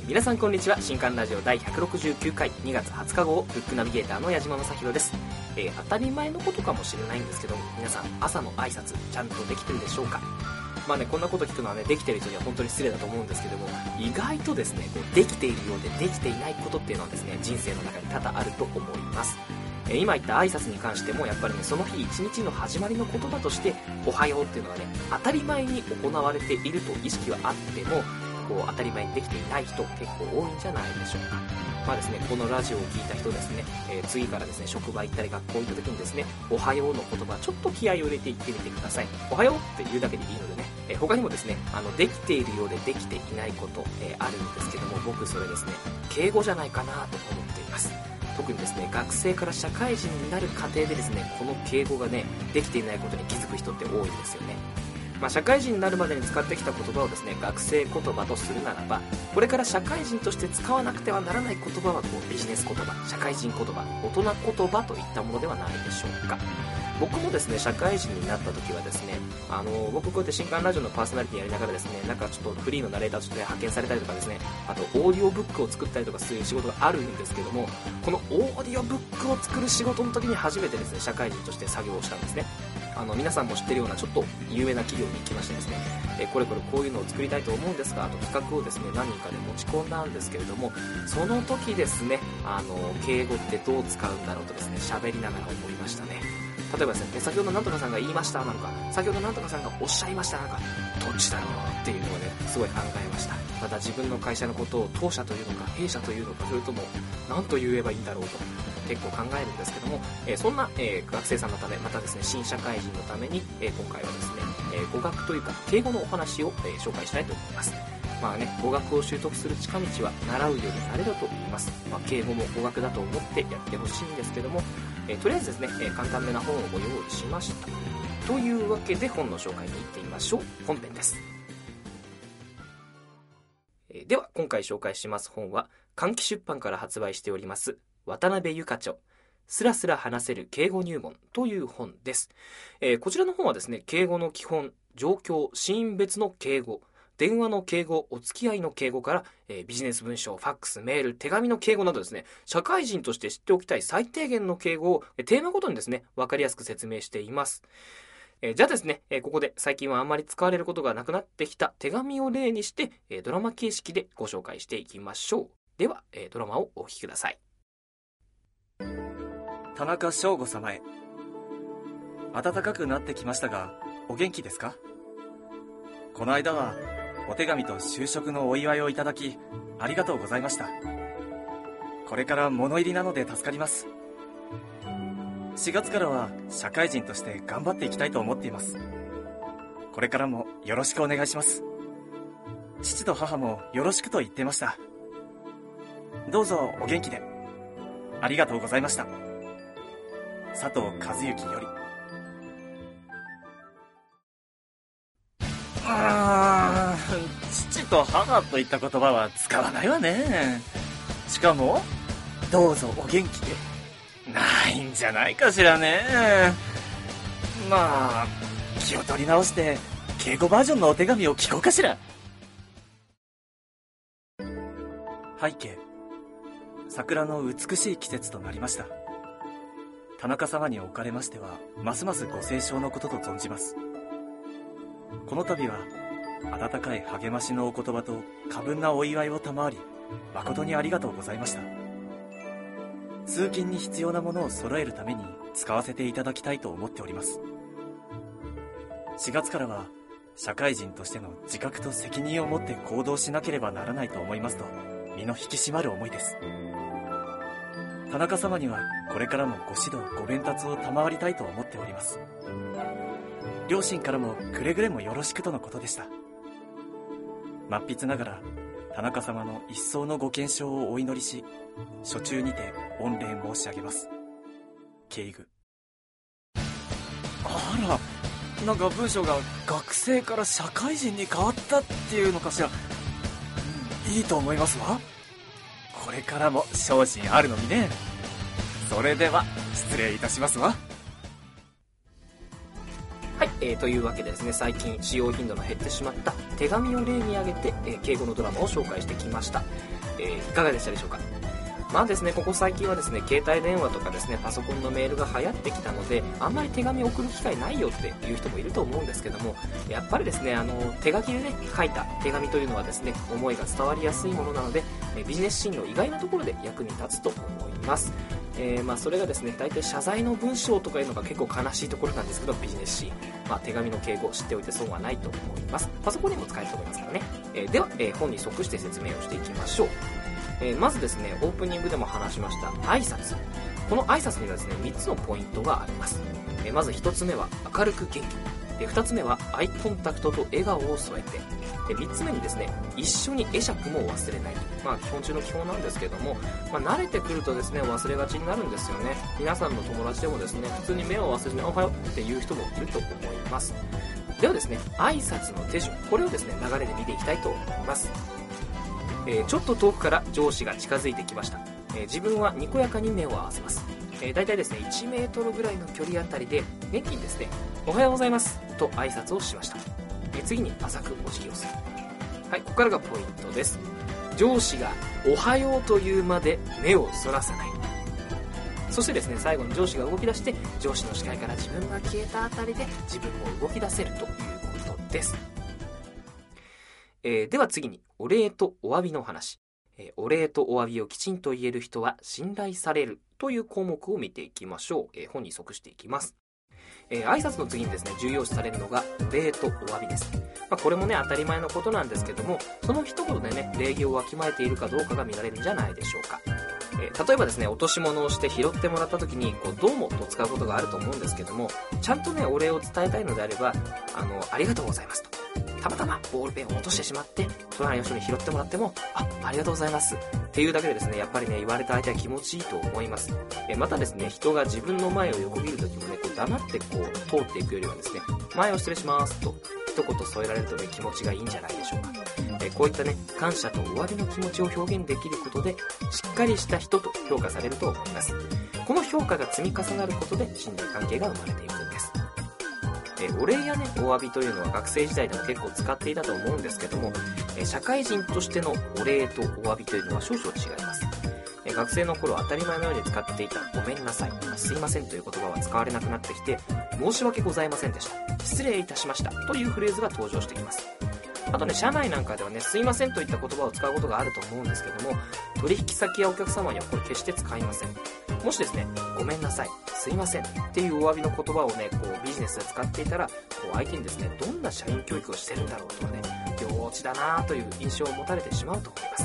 皆さんこんにちは。新刊ラジオ第169回2月20日号ブックナビゲーターの矢島正宏です。当たり前のことかもしれないんですけども、皆さん朝の挨拶ちゃんとできてるでしょうか。まあね、こんなこと聞くのはね、できてる人には本当に失礼だと思うんですけども、意外とですね、できているようでできていないことっていうのはですね、人生の中に多々あると思います。今言った挨拶に関してもやっぱりね、その日一日の始まりの言葉としておはようっていうのはね、当たり前に行われていると意識はあっても、当たり前にできていない人結構多いんじゃないでしょうか。まあですね、このラジオを聞いた人ですね、次からですね、職場行ったり学校行った時にですね、おはようの言葉ちょっと気合を入れて言ってみてください。おはようって言うだけでいいのでね、他にもですね、できているようでできていないこと、あるんですけども、僕それですね、敬語じゃないかなと思っています。特にですね、学生から社会人になる過程でですね、この敬語がね、できていないことに気づく人って多いんですよね。社会人になるまでに使ってきた言葉をですね、学生言葉とするならば、これから社会人として使わなくてはならない言葉はビジネス言葉、社会人言葉、大人言葉といったものではないでしょうか。僕もですね、社会人になった時はですね、僕こうやって新刊ラジオのパーソナリティやりながらですね、なんかちょっとフリーのナレーターとして派遣されたりとかですね、あとオーディオブックを作ったりとかする仕事があるんですけども、このオーディオブックを作る仕事の時に初めてですね、社会人として作業をしたんですね。皆さんも知ってるようなちょっと有名な企業に行きましてですね、これこういうのを作りたいと思うんですがと企画をですね、何人かで持ち込んだんですけれども、その時ですね、敬語ってどう使うんだろうとですね、喋りながら思いましたね。例えばですね、先ほどなんとかさんが言いましたなのか、先ほどなんとかさんがおっしゃいましたなのか、どっちだろうっていうのをね、すごい考えました。また自分の会社のことを当社というのか弊社というのか、それとも何と言えばいいんだろうと結構考えるんですけども、そんな、学生さんのため、またですね、新社会人のために、今回はですね、語学というか敬語のお話を、紹介したいと思います。まあね、語学を習得する近道は習うより慣れろと言います。敬語も語学だと思ってやってほしいんですけども、とりあえずですね、簡単めな本をご用意しました。というわけで本の紹介に行ってみましょう。本編です。では今回紹介します本は、換気出版から発売しております渡辺由佳著、スラスラ話せる敬語入門という本です。こちらの本はですね、敬語の基本、状況、シーン別の敬語、電話の敬語、お付き合いの敬語から、ビジネス文書、ファックス、メール、手紙の敬語などですね、社会人として知っておきたい最低限の敬語をテーマごとにですね、わかりやすく説明しています。じゃあですね、ここで最近はあんまり使われることがなくなってきた手紙を例にして、ドラマ形式でご紹介していきましょう。では、ドラマをお聞きください。 田中翔吾様へ。暖かくなってきましたが、お元気ですか？この間はお手紙と就職のお祝いをいただき、ありがとうございました。これから物入りなので助かります。4月からは社会人として頑張っていきたいと思っています。これからもよろしくお願いします。父と母もよろしくと言ってました。どうぞお元気で。ありがとうございました。佐藤和幸より。父と母といった言葉は使わないわね。しかもどうぞお元気でないんじゃないかしらね。まあ気を取り直して敬語バージョンのお手紙を聞こうかしら。背景、桜の美しい季節となりました。田中様におかれましてはますますご清聴のことと存じます。この度は温かい励ましのお言葉と過分なお祝いを賜り、誠にありがとうございました。通勤に必要なものを揃えるために使わせていただきたいと思っております。4月からは社会人としての自覚と責任を持って行動しなければならないと思いますと、身の引き締まる思いです。田中様にはこれからもご指導ご鞭達を賜りたいと思っております。両親からもくれぐれもよろしくとのことでした。末筆ながら田中様の一層のご健勝をお祈りし、書中にて御礼申し上げます。敬具。あら、なんか文章が学生から社会人に変わったっていうのかしら。いいと思いますわ。これからも精進あるのにね。それでは失礼いたしますわ。 はい、 というわけでですね、最近使用頻度の減ってしまった手紙を例に挙げて、敬語のドラマを紹介してきました。いかがでしたでしょうか。まあですね、ここ最近はですね、携帯電話とかですね、パソコンのメールが流行ってきたので、あんまり手紙を送る機会ないよっていう人もいると思うんですけども、やっぱりですね、手書きでね、書いた手紙というのはですね、思いが伝わりやすいものなので、ビジネスシーンの意外なところで役に立つと思います。それがですね、大体謝罪の文章とかいうのが結構悲しいところなんですけど、ビジネスシーン、手紙の敬語を知っておいて損はないと思います。パソコンにも使えると思いますからね。では、本に即して説明をしていきましょう。まずですね、オープニングでも話しました挨拶。この挨拶にはですね、3つのポイントがあります。まず1つ目は明るく元気。で、2つ目はアイコンタクトと笑顔を添えて。で、3つ目にですね、一緒に会釈も忘れない。基本中の基本なんですけども、慣れてくるとですね、忘れがちになるんですよね。皆さんの友達でもですね、普通に目を忘れておはようっていう人もいると思います。ではですね、挨拶の手順、これをですね、流れで見ていきたいと思います。ちょっと遠くから上司が近づいてきました。自分はにこやかに目を合わせます。だいたいですね、1メートルぐらいの距離あたりで元気にですね、おはようございますと挨拶をしました。次に浅くお辞儀をする。はい、ここからがポイントです。上司がおはようというまで目をそらさない。そしてですね、最後に上司が動き出して、上司の視界から自分が消えたあたりで自分も動き出せるということです。では次にお礼とお詫びの話。お礼とお詫びをきちんと言える人は信頼されるという項目を見ていきましょう。本に即していきます。挨拶の次にですね、重要視されるのがお礼とお詫びです。これもね、当たり前のことなんですけども、その一言でね、礼儀をわきまえているかどうかが見られるんじゃないでしょうか。例えばですね、落とし物をして拾ってもらった時にどうもと使うことがあると思うんですけども、ちゃんとね、お礼を伝えたいのであれば、ありがとうございますと。たまたまボールペンを落としてしまって隣の人に拾ってもらっても、ありがとうございますっていうだけでですね、やっぱりね、言われた相手は気持ちいいと思います。またですね、人が自分の前を横切る時もね、黙って通っていくよりはですね、前を失礼しますと一言添えられるとね、気持ちがいいんじゃないでしょうか。こういったね、感謝とお詫びの気持ちを表現できることで、しっかりした人と評価されると思います。この評価が積み重なることで信頼関係が生まれていくんです。お礼やね、お詫びというのは学生時代でも結構使っていたと思うんですけども、社会人としてのお礼とお詫びというのは少々違います。学生の頃当たり前のように使っていたごめんなさい、すいませんという言葉は使われなくなってきて、申し訳ございませんでした、失礼いたしましたというフレーズが登場してきます。あとね、社内なんかではね、すいませんといった言葉を使うことがあると思うんですけども、取引先やお客様にはこれ決して使いません。もしですね、ごめんなさい、すいませんっていうお詫びの言葉をね、ビジネスで使っていたら、相手にですね、どんな社員教育をしてるんだろうとかね、幼稚だなという印象を持たれてしまうと思います。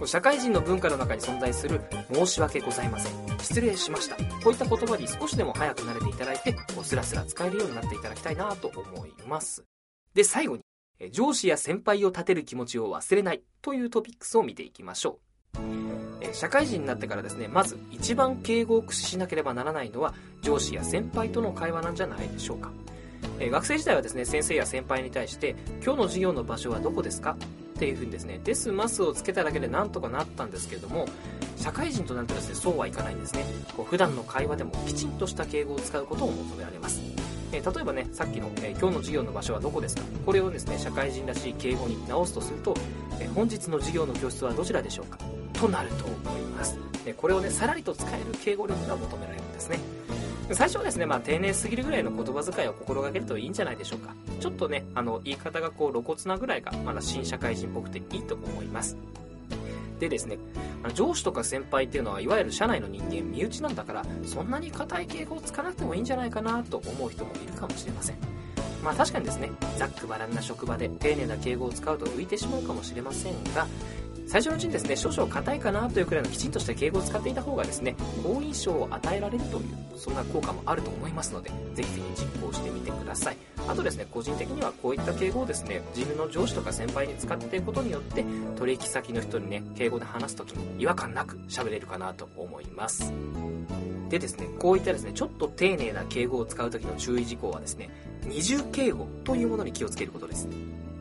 社会人の文化の中に存在する申し訳ございません、失礼しました、こういった言葉に少しでも早く慣れていただいて、スラスラ使えるようになっていただきたいなと思います。で、最後に上司や先輩を立てる気持ちを忘れないというトピックスを見ていきましょう。社会人になってからですね、まず一番敬語を駆使しなければならないのは上司や先輩との会話なんじゃないでしょうか。学生時代はですね、先生や先輩に対して今日の授業の場所はどこですかっていう風にですね、ですますをつけただけでなんとかなったんですけども、社会人となるとですね、そうはいかないんですね。普段の会話でもきちんとした敬語を使うことを求められます。例えばね、さっきの、今日の授業の場所はどこですか、これをですね、社会人らしい敬語に直すとすると、本日の授業の教室はどちらでしょうかとなると思います。これをね、さらりと使える敬語力が求められるんですね。最初はですね、丁寧すぎるぐらいの言葉遣いを心がけるといいんじゃないでしょうか。ちょっとね、言い方が露骨なぐらいがまだ新社会人っぽくていいと思います。でですね、上司とか先輩っていうのはいわゆる社内の人間、身内なんだから、そんなに固い敬語を使わなくてもいいんじゃないかなと思う人もいるかもしれません。確かにですね、ざっくばらんな職場で丁寧な敬語を使うと浮いてしまうかもしれませんが、最初のうちにですね、少々硬いかなというくらいのきちんとした敬語を使っていた方がですね、好印象を与えられるという、そんな効果もあると思いますので、ぜひぜひ実行してみてください。あとですね、個人的にはこういった敬語をですね、自分の上司とか先輩に使っていくことによって、取引先の人にね、敬語で話すときに違和感なく喋れるかなと思います。でですね、こういったですね、ちょっと丁寧な敬語を使うときの注意事項はですね、二重敬語というものに気をつけることです。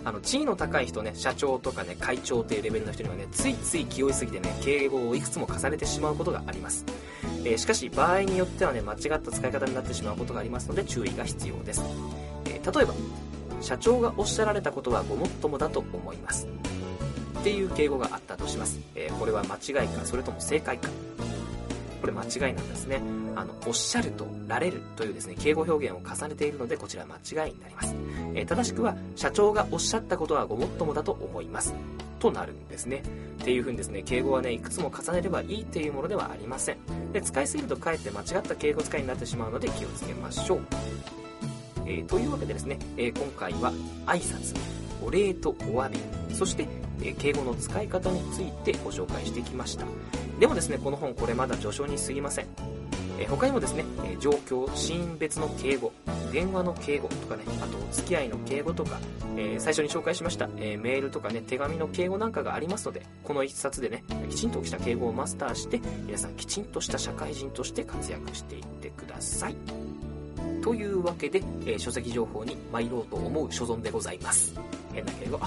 地位の高い人ね、社長とかね、会長っていうレベルの人にはね、ついつい気負いすぎてね、敬語をいくつも重ねてしまうことがあります。しかし場合によってはね、間違った使い方になってしまうことがありますので注意が必要です。例えば、社長がおっしゃられたことはごもっともだと思いますっていう敬語があったとします。これは間違いか、それとも正解か。これ間違いなんですね。おっしゃるとられるというですね、敬語表現を重ねているので、こちら間違いになります。正しくは、社長がおっしゃったことはごもっともだと思いますとなるんですね。っていう風にですね、敬語はね、いくつも重ねればいいっていうものではありません。で、使いすぎるとかえって間違った敬語使いになってしまうので気をつけましょう。というわけでですね、今回は挨拶、お礼とお詫び、そして敬語の使い方についてご紹介してきました。でもですね、この本これまだ序章に過ぎません。他にもですね、状況、シーン別の敬語、電話の敬語とかね、あとお付き合いの敬語とか、最初に紹介しました、メールとかね、手紙の敬語なんかがありますので、この一冊でね、きちんとした敬語をマスターして、皆さんきちんとした社会人として活躍していってください。というわけで、書籍情報に参ろうと思う所存でございます。変な敬語。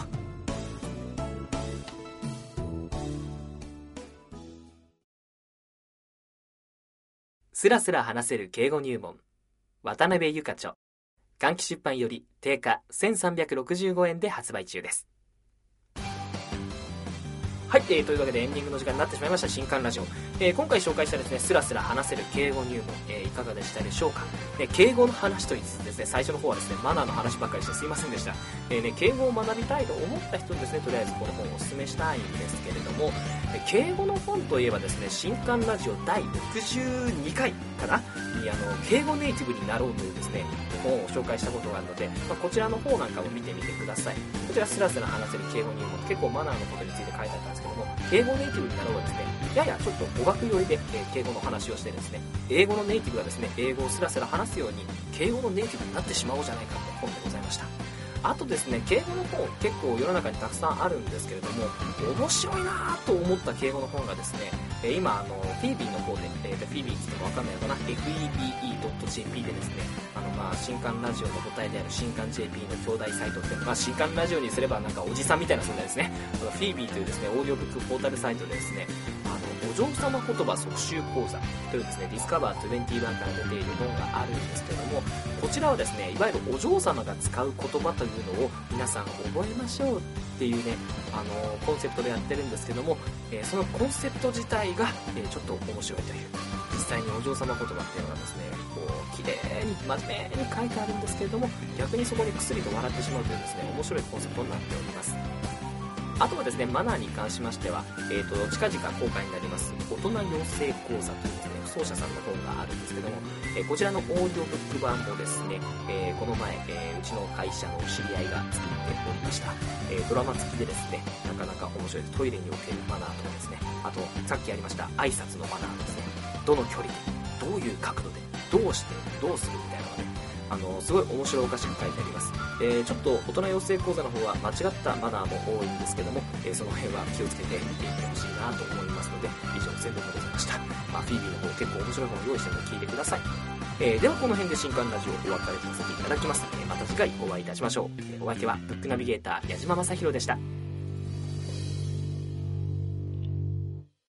スラスラ話せる敬語入門、渡辺ゆか著、換気出版より定価1365円で発売中です。はい、というわけでエンディングの時間になってしまいました新刊ラジオ。今回紹介したですね、スラスラ話せる敬語入門、いかがでしたでしょうか。敬語の話といいつつですね、最初の方はですね、マナーの話ばっかりしてすいませんでした。敬語を学びたいと思った人にですね、とりあえずこの本をお勧めしたいんですけれども、敬語の本といえばですね、新刊ラジオ第62回かなに敬語ネイティブになろうというですね、本を紹介したことがあるので、こちらの方なんかも見てみてください。こちらスラスラ話せる敬語入門、結構マナーのことについて書いてあったんですけども、敬語ネイティブになろうはですね、ややちょっと語学寄りで、敬語の話をしてですね、英語のネイティブがですね、英語をスラスラ話すように敬語のネイティブになってしまおうじゃないかという本でございました。あとですね、敬語の本結構世の中にたくさんあるんですけれども、面白いなと思った敬語の本がですね、今フィービーの方で、フィービーって言っても分かんないのかな、febe.jp でですね、新刊ラジオの母体である新刊 JP の兄弟サイトって、新刊ラジオにすればなんかおじさんみたいな存在ですね。フィービーというですね、オーディオブックポータルサイトでですね、お嬢様言葉即習講座というですね、ディスカバー21から出ている本があるんですけれども、こちらはですね、いわゆるお嬢様が使う言葉というのを皆さん覚えましょうっていうね、コンセプトでやってるんですけども、そのコンセプト自体が、ちょっと面白いという、実際にお嬢様言葉っていうのがですね、こう綺麗に真面目に書いてあるんですけれども、逆にそこに薬と笑ってしまうというですね、面白いコンセプトになっております。あとはですね、マナーに関しましては、近々公開になります大人養成講座というですね、奏者さんの本があるんですけども、こちらのオーディオブック版もですね、この前、うちの会社の知り合いが作っておりました。ドラマ付きでですね、なかなか面白いです。トイレにおけるマナーとかですね、あとさっきやりました挨拶のマナーですね、どの距離でどういう角度でどうしてどうするみたいなのがね、すごい面白おかしく書いてあります。ちょっと大人養成講座の方は間違ったマナーも多いんですけども、その辺は気をつけて見ていってほしいなと思いますので、以上宣伝でございました。フィービーの方結構面白い本を用意してるので聞いてください。ではこの辺で新刊ラジオお別れさせていただきます。また次回お会いいたしましょう。お相手はブックナビゲーター矢島正宏でした。